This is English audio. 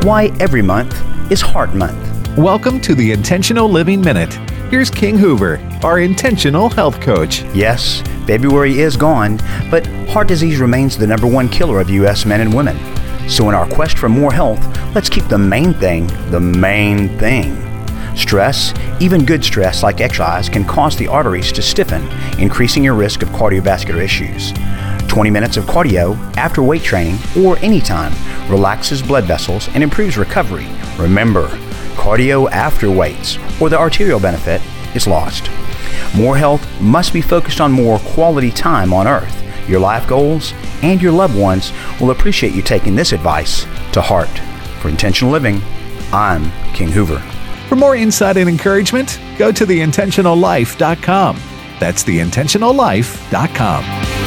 why every month is Heart Month. Welcome to the Intentional Living Minute. Here's King Hoover, our intentional health coach. Yes, February is gone, but heart disease remains the number one killer of U.S. men and women. So in our quest for more health, let's keep the main thing the main thing. Stress, even good stress like exercise, can cause the arteries to stiffen, increasing your risk of cardiovascular issues. 20 minutes of cardio after weight training or anytime relaxes blood vessels and improves recovery. Remember, cardio after weights or the arterial benefit is lost. More health must be focused on more quality time on Earth. Your life goals and your loved ones will appreciate you taking this advice to heart. For Intentional Living, I'm King Hoover. For more insight and encouragement, go to theintentionallife.com. That's theintentionallife.com.